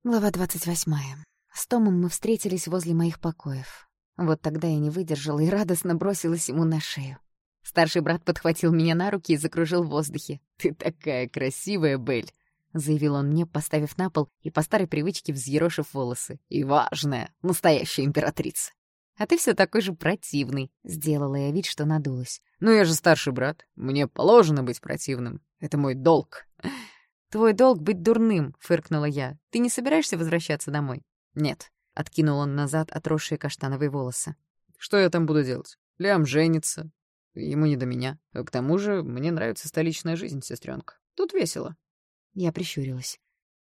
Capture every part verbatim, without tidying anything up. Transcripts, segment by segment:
Глава двадцать восьмая. С Томом мы встретились возле моих покоев. Вот тогда я не выдержала и радостно бросилась ему на шею. Старший брат подхватил меня на руки и закружил в воздухе. «Ты такая красивая, Белль!» — заявил он мне, поставив на пол и по старой привычке взъерошив волосы. «И важная, настоящая императрица!» «А ты все такой же противный!» — сделала я вид, что надулась. «Ну я же старший брат. Мне положено быть противным. Это мой долг». «Твой долг — быть дурным», — фыркнула я. «Ты не собираешься возвращаться домой?» «Нет», — откинул он назад отросшие каштановые волосы. «Что я там буду делать? Лям женится. Ему не до меня. А к тому же мне нравится столичная жизнь, сестренка. Тут весело». Я прищурилась.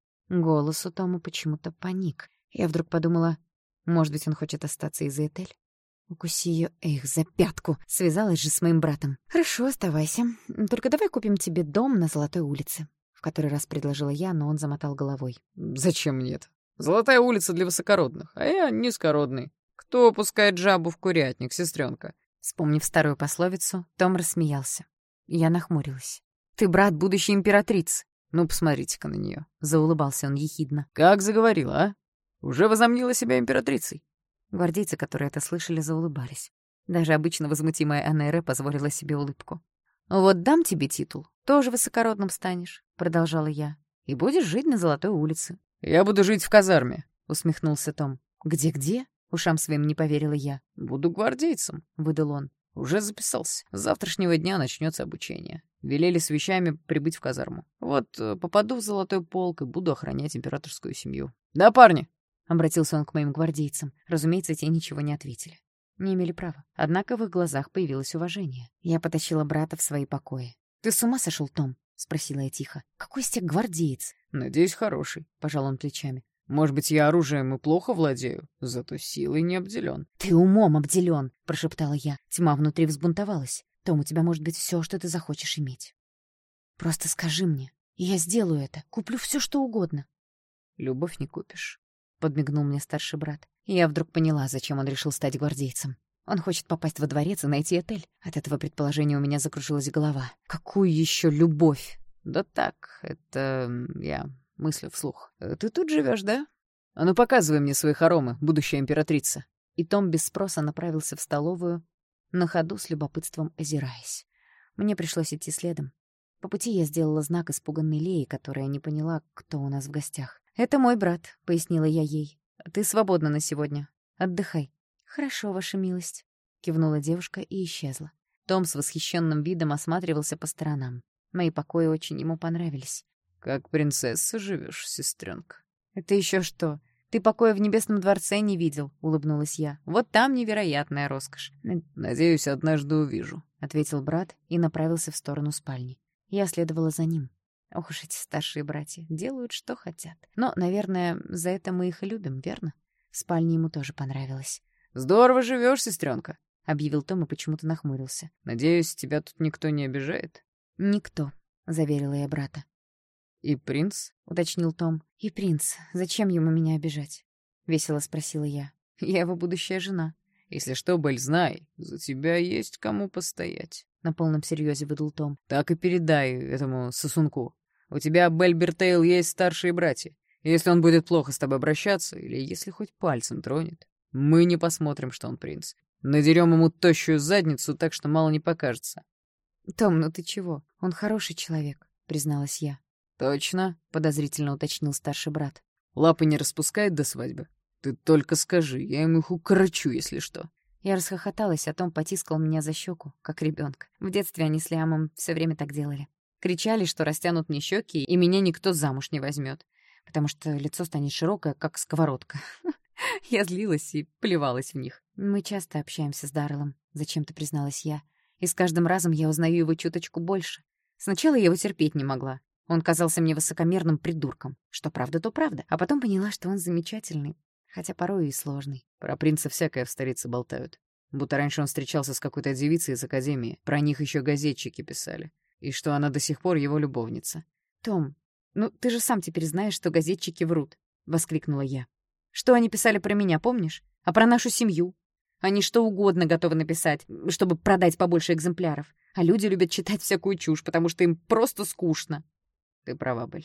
Голос у Тома почему-то паник. Я вдруг подумала, может быть, он хочет остаться из Этель? Укуси её, эх, за пятку. Связалась же с моим братом. «Хорошо, оставайся. Только давай купим тебе дом на Золотой улице». В который раз предложила я, но он замотал головой. «Зачем мне это? Золотая улица для высокородных, а я низкородный. Кто пускает жабу в курятник, сестренка?» Вспомнив старую пословицу, Том рассмеялся. Я нахмурилась. «Ты брат будущей императрицы». «Ну, посмотрите-ка на нее. Заулыбался он ехидно. «Как заговорила, а? Уже возомнила себя императрицей». Гвардейцы, которые это слышали, заулыбались. Даже обычно возмутимая Анэре позволила себе улыбку. «Вот дам тебе титул, тоже высокородным станешь», — продолжала я. «И будешь жить на Золотой улице». «Я буду жить в казарме», — усмехнулся Том. «Где-где?» — ушам своим не поверила я. «Буду гвардейцем», — выдал он. «Уже записался. С завтрашнего дня начнется обучение. Велели с вещами прибыть в казарму. Вот попаду в Золотой полк и буду охранять императорскую семью». «Да, парни?» — обратился он к моим гвардейцам. Разумеется, те ничего не ответили. Не имели права. Однако в их глазах появилось уважение. Я потащила брата в свои покои. «Ты с ума сошел, Том?» — спросила я тихо. «Какой из тебя гвардеец?» «Надеюсь, хороший», — пожал он плечами. «Может быть, я оружием и плохо владею, зато силой не обделен». «Ты умом обделен», — прошептала я. Тьма внутри взбунтовалась. «Том, у тебя может быть все, что ты захочешь иметь. Просто скажи мне, и я сделаю это. Куплю все, что угодно». «Любовь не купишь», — подмигнул мне старший брат. И я вдруг поняла, зачем он решил стать гвардейцем. Он хочет попасть во дворец и найти Этель. От этого предположения у меня закружилась голова. Какую еще любовь? «Да так, это я мыслю вслух. Ты тут живешь, да? А ну показывай мне свои хоромы, будущая императрица». И Том без спроса направился в столовую, на ходу с любопытством озираясь. Мне пришлось идти следом. По пути я сделала знак испуганной Леи, которая не поняла, кто у нас в гостях. «Это мой брат», — пояснила я ей. «Ты свободна на сегодня. Отдыхай». «Хорошо, ваша милость», — кивнула девушка и исчезла. Том с восхищенным видом осматривался по сторонам. Мои покои очень ему понравились. «Как принцесса живешь, сестренка». «Это еще что? Ты покоя в Небесном дворце не видел», — улыбнулась я. «Вот там невероятная роскошь». «Надеюсь, однажды увижу», — ответил брат и направился в сторону спальни. Я следовала за ним. Ох уж эти старшие братья, делают, что хотят. Но, наверное, за это мы их и любим, верно? В спальне ему тоже понравилось. «Здорово живешь, сестренка», — объявил Том и почему-то нахмурился. «Надеюсь, тебя тут никто не обижает?» «Никто», — заверила я брата. «И принц?» — уточнил Том. «И принц. Зачем ему меня обижать?» — весело спросила я. «Я его будущая жена». «Если что, Белль, знай, за тебя есть кому постоять», — на полном серьезе выдал Том. «Так и передай этому сосунку. У тебя, Белль Бертейл, есть старшие братья. Если он будет плохо с тобой обращаться, или если хоть пальцем тронет, мы не посмотрим, что он принц. Надерем ему тощую задницу так, что мало не покажется». «Том, ну ты чего? Он хороший человек», — призналась я. «Точно?» — подозрительно уточнил старший брат. «Лапы не распускает до свадьбы? Ты только скажи, я ему их укорочу, если что». Я расхохоталась, а Том потискал меня за щеку, как ребенка. В детстве они с Лиамом все время так делали. Кричали, что растянут мне щеки, и меня никто замуж не возьмет, потому что лицо станет широкое, как сковородка. Я злилась и плевалась в них. «Мы часто общаемся с Дарреллом», — зачем-то призналась я. «И с каждым разом я узнаю его чуточку больше. Сначала я его терпеть не могла. Он казался мне высокомерным придурком. Что правда, то правда. А потом поняла, что он замечательный, хотя порой и сложный». Про принца всякое в столице болтают. Будто раньше он встречался с какой-то девицей из академии. Про них еще газетчики писали. И что она до сих пор его любовница. «Том, ну ты же сам теперь знаешь, что газетчики врут», — воскликнула я. «Что они писали про меня, помнишь? А про нашу семью? Они что угодно готовы написать, чтобы продать побольше экземпляров. А люди любят читать всякую чушь, потому что им просто скучно». Ты права, Белль.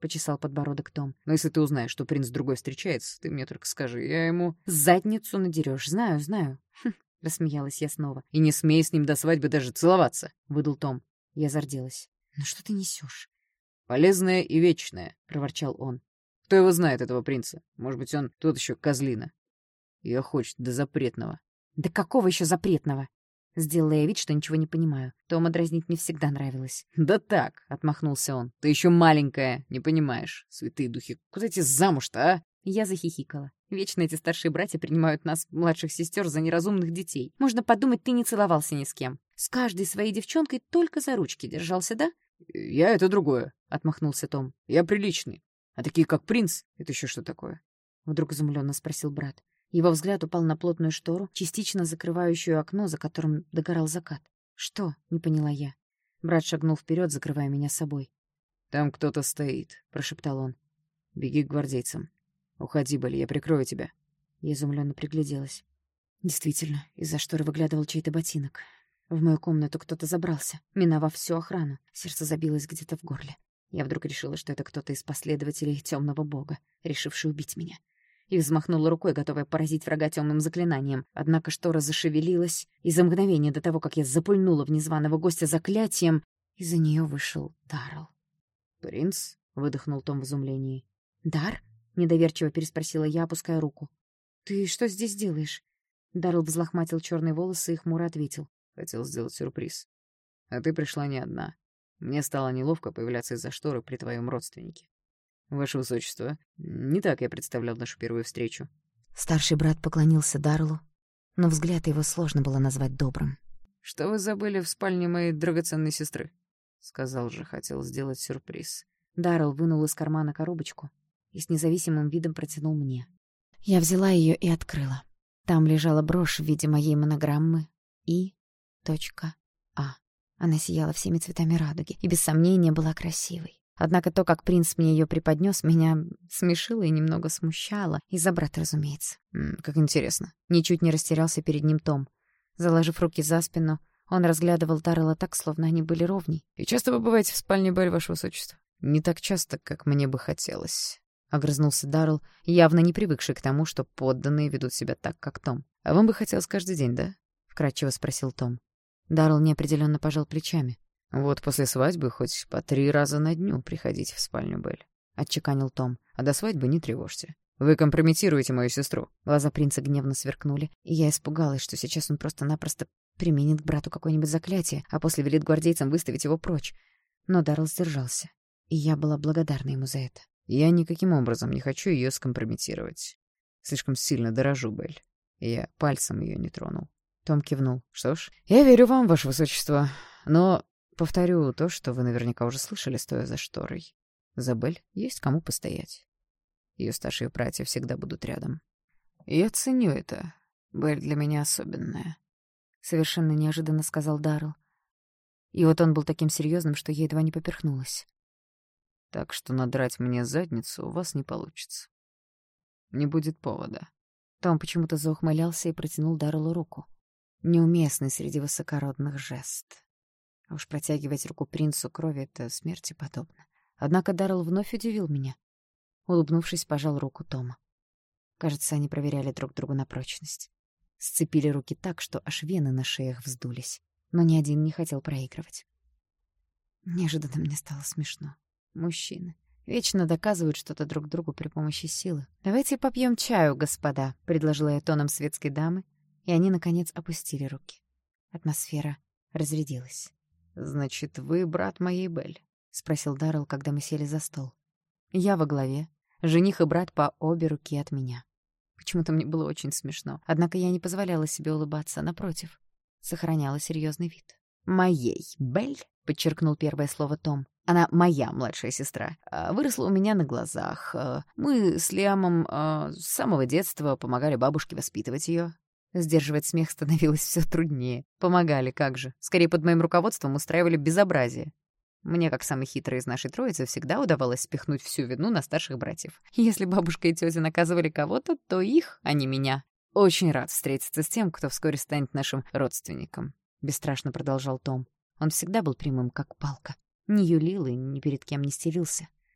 почесал подбородок Том. «Но если ты узнаешь, что принц другой встречается, ты мне только скажи, я ему...» «Задницу надерешь, знаю, знаю». Хм, рассмеялась я снова. «И не смей с ним до свадьбы даже целоваться», — выдал Том. Я зарделась. «Ну что ты несешь?» «Полезное и вечное», — проворчал он. «Кто его знает, этого принца? Может быть, он тот еще козлина. Ее хочет до запретного». «Да какого еще запретного?» Сделала я вид, что ничего не понимаю. Тома дразнить мне всегда нравилось. «Да так», — отмахнулся он. «Ты еще маленькая, не понимаешь. Святые духи, куда тебе замуж-то, а?» Я захихикала. Вечно эти старшие братья принимают нас, младших сестер, за неразумных детей. Можно подумать, ты не целовался ни с кем. С каждой своей девчонкой только за ручки держался, да? «Я — это другое», — отмахнулся Том. «Я приличный. А такие, как принц, это еще что такое?» Вдруг изумленно спросил брат. Его взгляд упал на плотную штору, частично закрывающую окно, за которым догорал закат. «Что?» — не поняла я. Брат шагнул вперед, закрывая меня собой. «Там кто-то стоит», — прошептал он. «Беги к гвардейцам. Уходи, Белль, я прикрою тебя». Я изумленно пригляделась. Действительно, из-за шторы выглядывал чей-то ботинок. В мою комнату кто-то забрался, миновав всю охрану. Сердце забилось где-то в горле. Я вдруг решила, что это кто-то из последователей темного бога, решивший убить меня. И взмахнула рукой, готовая поразить врага темным заклинанием. Однако штора зашевелилась, и за мгновение до того, как я запульнула в незваного гостя заклятием, из-за нее вышел Даррелл. «Принц?» — выдохнул Том в изумлении. «Дар?» — недоверчиво переспросила я, опуская руку. «Ты что здесь делаешь?» Даррелл взлохматил черные волосы и хмуро ответил. «Хотел сделать сюрприз. А ты пришла не одна. Мне стало неловко появляться из-за шторы при твоем родственнике. Ваше высочество, не так я представлял нашу первую встречу». Старший брат поклонился Дарреллу, но взгляд его сложно было назвать добрым. «Что вы забыли в спальне моей драгоценной сестры?» Сказал же, хотел сделать сюрприз. Даррелл вынул из кармана коробочку и с независимым видом протянул мне. Я взяла ее и открыла. Там лежала брошь в виде моей монограммы И. А. Она сияла всеми цветами радуги и без сомнения была красивой. Однако то, как принц мне ее преподнес, меня смешило и немного смущало. Из-за брата, разумеется. М, как интересно. Ничуть не растерялся перед ним Том. Заложив руки за спину, он разглядывал Даррелла так, словно они были ровней. «И часто вы бываете в спальне Белль, ваше высочество?» «Не так часто, как мне бы хотелось», — огрызнулся Даррелл, явно не привыкший к тому, что подданные ведут себя так, как Том. «А вам бы хотелось каждый день, да?» — вкратчиво спросил Том. Даррелл неопределенно пожал плечами. «Вот после свадьбы хоть по три раза на дню приходите в спальню Белль», — отчеканил Том. «А до свадьбы не тревожьте. Вы компрометируете мою сестру». Глаза принца гневно сверкнули, и я испугалась, что сейчас он просто-напросто применит к брату какое-нибудь заклятие, а после велит гвардейцам выставить его прочь. Но Даррелл сдержался, и я была благодарна ему за это. «Я никаким образом не хочу ее скомпрометировать. Слишком сильно дорожу Белль. Я пальцем ее не тронул». Том кивнул. «Что ж, я верю вам, ваше высочество, но повторю то, что вы наверняка уже слышали, стоя за шторой. За Белль есть кому постоять. Ее старшие братья всегда будут рядом. И я ценю это. Белль для меня особенная», — совершенно неожиданно сказал Даррелл. И вот он был таким серьезным, что я едва не поперхнулась. «Так что надрать мне задницу у вас не получится. Не будет повода». Том почему-то заухмылялся и протянул Дарреллу руку. Неуместный среди высокородных жест. А уж протягивать руку принцу крови — это смерти подобно. Однако Даррелл вновь удивил меня. Улыбнувшись, пожал руку Тома. Кажется, они проверяли друг друга на прочность. Сцепили руки так, что аж вены на шеях вздулись. Но ни один не хотел проигрывать. Неожиданно мне стало смешно. Мужчины вечно доказывают что-то друг другу при помощи силы. «Давайте попьем чаю, господа», — предложила я тоном светской дамы, и они, наконец, опустили руки. Атмосфера разрядилась. «Значит, вы брат моей Белль?» — спросил Даррелл, когда мы сели за стол. Я во главе, жених и брат по обе руки от меня. Почему-то мне было очень смешно, однако я не позволяла себе улыбаться, напротив, сохраняла серьезный вид. «Моей Белль», — подчеркнул первое слово Том. «Она моя младшая сестра. Выросла у меня на глазах. Мы с Лиамом с самого детства помогали бабушке воспитывать ее». Сдерживать смех становилось все труднее. Помогали, как же. Скорее, под моим руководством устраивали безобразие. Мне, как самой хитрой из нашей троицы, всегда удавалось спихнуть всю вину на старших братьев. Если бабушка и тетя наказывали кого-то, то их, а не меня. «Очень рад встретиться с тем, кто вскоре станет нашим родственником», — бесстрашно продолжал Том. Он всегда был прямым, как палка. Не юлил и ни перед кем не стелился.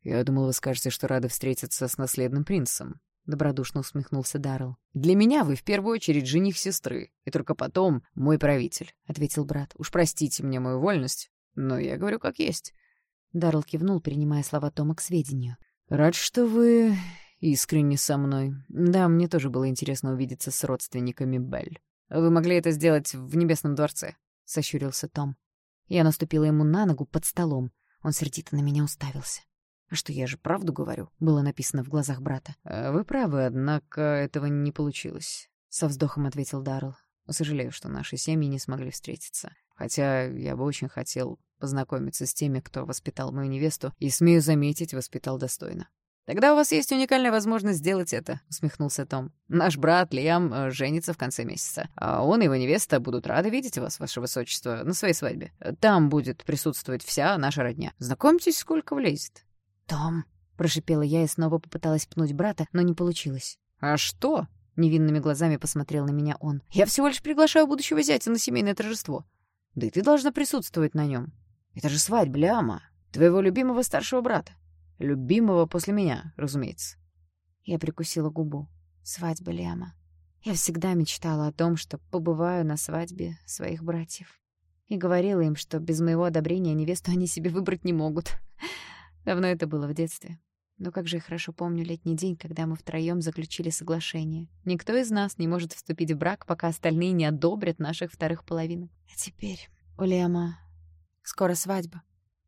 «Я думал, вы скажете, что рады встретиться с наследным принцем», — добродушно усмехнулся Даррелл. «Для меня вы в первую очередь жених сестры, и только потом мой правитель», — ответил брат. «Уж простите мне мою вольность, но я говорю как есть». Даррелл кивнул, принимая слова Тома к сведению. «Рад, что вы искренне со мной. Да, мне тоже было интересно увидеться с родственниками Белль. Вы могли это сделать в Небесном дворце», — сощурился Том. Я наступила ему на ногу под столом. Он сердито на меня уставился. «А что, я же правду говорю?» — было написано в глазах брата. А «Вы правы, однако этого не получилось», — со вздохом ответил Даррелл. «Сожалею, что наши семьи не смогли встретиться. Хотя я бы очень хотел познакомиться с теми, кто воспитал мою невесту, и, смею заметить, воспитал достойно». «Тогда у вас есть уникальная возможность сделать это», — усмехнулся Том. «Наш брат Лиам э, женится в конце месяца, а он и его невеста будут рады видеть вас, ваше высочество, на своей свадьбе. Там будет присутствовать вся наша родня. Знакомьтесь, сколько влезет». «Том», — прошипела я и снова попыталась пнуть брата, но не получилось. «А что?» — невинными глазами посмотрел на меня он. «Я всего лишь приглашаю будущего зятя на семейное торжество. Да и ты должна присутствовать на нем. Это же свадьба Лиама, твоего любимого старшего брата. Любимого после меня, разумеется». Я прикусила губу. Свадьба Лиама. Я всегда мечтала о том, что побываю на свадьбе своих братьев. И говорила им, что без моего одобрения невесту они себе выбрать не могут. Давно это было в детстве. Но как же я хорошо помню летний день, когда мы втроем заключили соглашение. Никто из нас не может вступить в брак, пока остальные не одобрят наших вторых половинок. А теперь у Лиама скоро свадьба.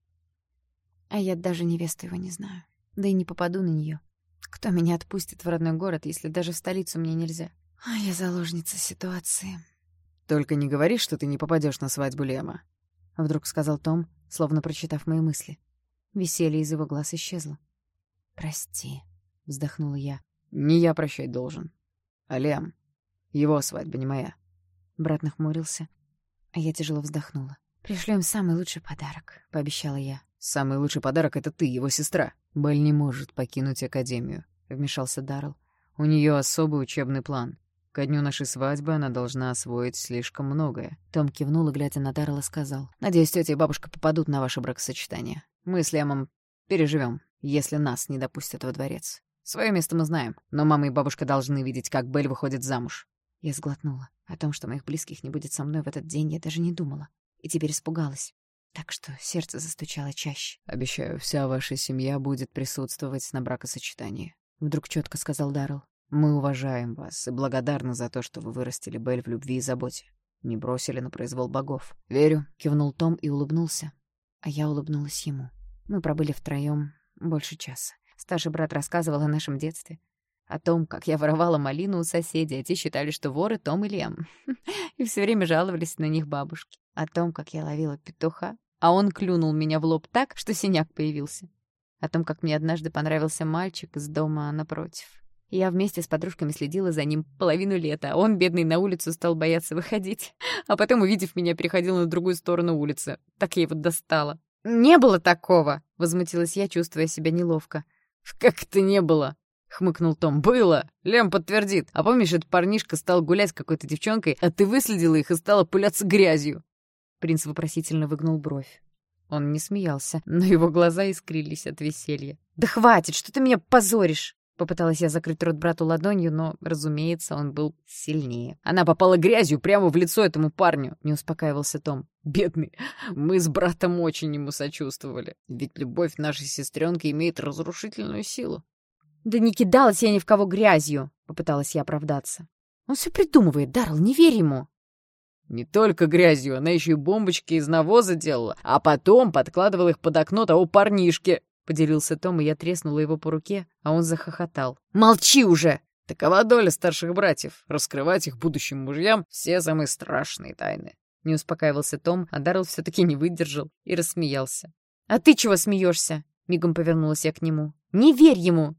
А я даже невесту его не знаю. Да и не попаду на нее. Кто меня отпустит в родной город, если даже в столицу мне нельзя? А я заложница ситуации. «Только не говори, что ты не попадешь на свадьбу Лиама», — вдруг сказал Том, словно прочитав мои мысли. Веселье из его глаз исчезло. «Прости», — вздохнула я. «Не я прощать должен, а Лиам. Его свадьба, не моя». Брат нахмурился, а я тяжело вздохнула. «Пришлю им самый лучший подарок», — пообещала я. «Самый лучший подарок — это ты, его сестра. Белль не может покинуть Академию», — вмешался Даррелл. «У нее особый учебный план. Ко дню нашей свадьбы она должна освоить слишком многое». Том кивнул и, глядя на Даррелла, сказал. «Надеюсь, тетя и бабушка попадут на ваше бракосочетание. Мы с Лиамом переживем, если нас не допустят во дворец. Свое место мы знаем, но мама и бабушка должны видеть, как Белль выходит замуж». Я сглотнула. О том, что моих близких не будет со мной в этот день, я даже не думала. И теперь испугалась. Так что сердце застучало чаще. «Обещаю, вся ваша семья будет присутствовать на бракосочетании», — вдруг четко сказал Даррелл. «Мы уважаем вас и благодарны за то, что вы вырастили Белль в любви и заботе. Не бросили на произвол богов». «Верю», — кивнул Том и улыбнулся. А я улыбнулась ему. Мы пробыли втроем больше часа. Старший брат рассказывал о нашем детстве. О том, как я воровала малину у соседей, а те считали, что воры Том и Лиам. И все время жаловались на них бабушки. О том, как я ловила петуха, а он клюнул меня в лоб так, что синяк появился. О том, как мне однажды понравился мальчик из дома напротив. Я вместе с подружками следила за ним половину лета, а он, бедный, на улицу стал бояться выходить. А потом, увидев меня, переходил на другую сторону улицы. Так я его достала. «Не было такого!» — возмутилась я, чувствуя себя неловко. «Как это не было?» — хмыкнул Том. «Было! Лем подтвердит. А помнишь, этот парнишка стал гулять с какой-то девчонкой, а ты выследила их и стала пыляться грязью?» Принц вопросительно выгнул бровь. Он не смеялся, но его глаза искрились от веселья. «Да хватит, что ты меня позоришь!» Попыталась я закрыть рот брату ладонью, но, разумеется, он был сильнее. «Она попала грязью прямо в лицо этому парню!» — не успокаивался Том. «Бедный, мы с братом очень ему сочувствовали. Ведь любовь нашей сестренки имеет разрушительную силу». «Да не кидалась я ни в кого грязью!» — попыталась я оправдаться. «Он все придумывает, Даррелл, не верь ему!» «Не только грязью, она еще и бомбочки из навоза делала, а потом подкладывала их под окно того парнишки», — поделился Том, и я треснула его по руке, а он захохотал. «Молчи уже!» «Такова доля старших братьев — раскрывать их будущим мужьям все самые страшные тайны». Не успокаивался Том, а Даррелл все-таки не выдержал и рассмеялся. «А ты чего смеешься?» — мигом повернулась я к нему. «Не верь ему!»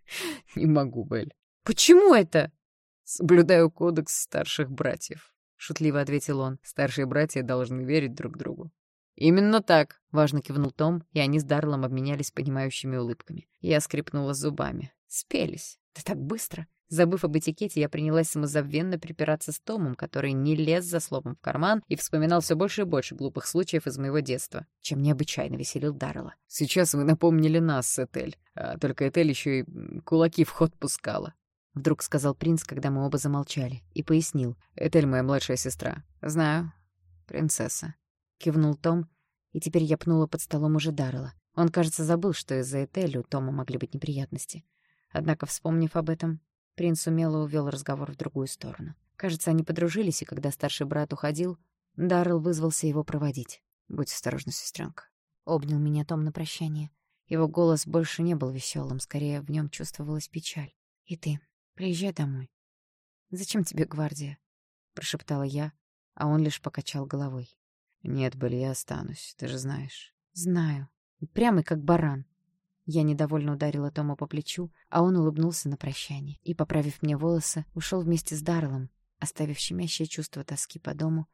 «Не могу, Белль». «Почему это?» «Соблюдаю кодекс старших братьев», — шутливо ответил он. «Старшие братья должны верить друг другу». «Именно так», — важно кивнул Том, и они с Дарреллом обменялись понимающими улыбками. Я скрипнула зубами. Спелись. Да так быстро. Забыв об этикете, я принялась самозабвенно припираться с Томом, который не лез за словом в карман и вспоминал все больше и больше глупых случаев из моего детства, чем необычайно веселил Даррелла. «Сейчас вы напомнили нас с Этель, а только Этель еще и кулаки в ход пускала», — вдруг сказал принц, когда мы оба замолчали, и пояснил. «Этель моя младшая сестра». «Знаю. Принцесса», — кивнул Том, и теперь я пнула под столом уже Даррелла. Он, кажется, забыл, что из-за Этель у Тома могли быть неприятности. Однако, вспомнив об этом, принц умело увел разговор в другую сторону. Кажется, они подружились, и когда старший брат уходил, Даррелл вызвался его проводить. «Будь осторожна, сестренка», — обнял меня Том на прощание. Его голос больше не был веселым, скорее в нем чувствовалась печаль. «И ты, приезжай домой». «Зачем тебе гвардия?» — прошептала я, а он лишь покачал головой. «Нет, Белль, я останусь, ты же знаешь». «Знаю. Упрямый, как баран». Я недовольно ударила Тома по плечу, а он улыбнулся на прощание и, поправив мне волосы, ушел вместе с Дарреллом, оставив щемящее чувство тоски по дому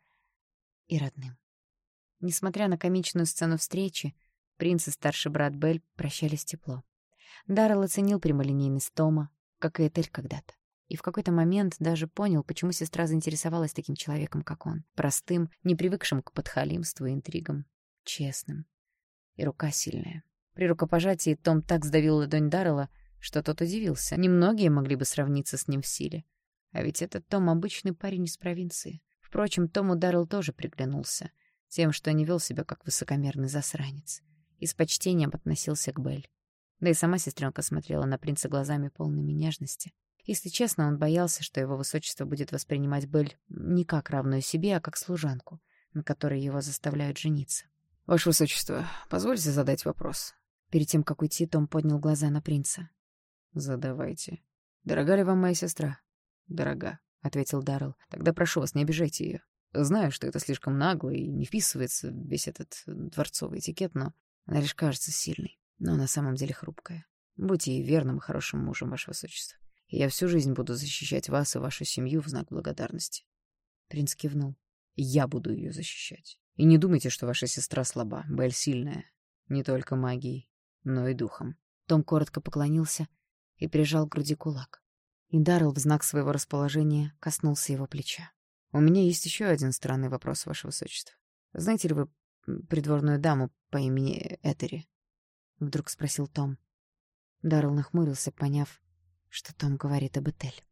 и родным. Несмотря на комичную сцену встречи, принц и старший брат Белль прощались тепло. Даррелл оценил прямолинейность Тома, как и Этель когда-то, и в какой-то момент даже понял, почему сестра заинтересовалась таким человеком, как он, простым, не привыкшим к подхалимству и интригам, честным. И рука сильная. При рукопожатии Том так сдавил ладонь Даррелла, что тот удивился. Немногие могли бы сравниться с ним в силе. А ведь этот Том — обычный парень из провинции. Впрочем, Тому Даррелл тоже приглянулся, тем, что не вел себя как высокомерный засранец, и с почтением относился к Белль. Да и сама сестренка смотрела на принца глазами полными нежности. Если честно, он боялся, что его высочество будет воспринимать Белль не как равную себе, а как служанку, на которой его заставляют жениться. «Ваше высочество, позвольте задать вопрос». Перед тем, как уйти, Том поднял глаза на принца. «Задавайте. Дорога ли вам моя сестра?» «Дорога», — ответил Даррелл. «Тогда прошу вас, не обижайте ее. Знаю, что это слишком нагло и не вписывается в весь этот дворцовый этикет, но она лишь кажется сильной, но на самом деле хрупкая. Будьте ей верным и хорошим мужем, ваше высочество. И я всю жизнь буду защищать вас и вашу семью в знак благодарности». Принц кивнул. «Я буду ее защищать. И не думайте, что ваша сестра слаба. Белль сильная. Не только магией, но и духом». Том коротко поклонился и прижал к груди кулак. И Даррелл в знак своего расположения коснулся его плеча. «У меня есть еще один странный вопрос, ваше высочество. Знаете ли вы придворную даму по имени Этери?» Вдруг спросил Том. Даррелл нахмурился, поняв, что Том говорит об Этель.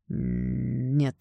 «Нет.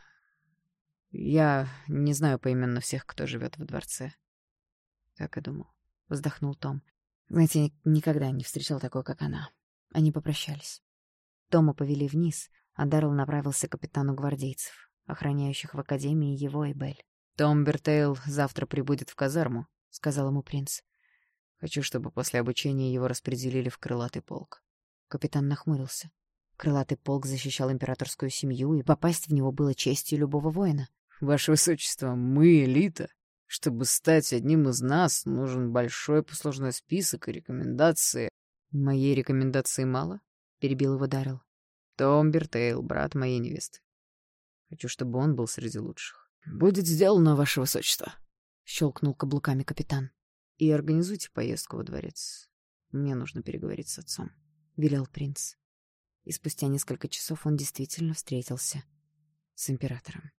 Я не знаю поименно всех, кто живет во дворце». «Так и думал», — вздохнул Том. «Знаете, никогда не встречал такой, как она». Они попрощались. Тома повели вниз, а Даррелл направился к капитану гвардейцев, охраняющих в академии его и Белль. «Том Бертейл завтра прибудет в казарму», — сказал ему принц. «Хочу, чтобы после обучения его распределили в крылатый полк». Капитан нахмурился. Крылатый полк защищал императорскую семью, и попасть в него было честью любого воина. «Ваше высочество, мы элита. Чтобы стать одним из нас, нужен большой послужной список и рекомендации». «Моей рекомендации мало?» — перебил его Даррелл. «Том Бертейл, брат моей невесты. Хочу, чтобы он был среди лучших». «Будет сделано, ваше высочество», — щелкнул каблуками капитан. «И организуйте поездку во дворец. Мне нужно переговорить с отцом», — велел принц. И спустя несколько часов он действительно встретился с императором.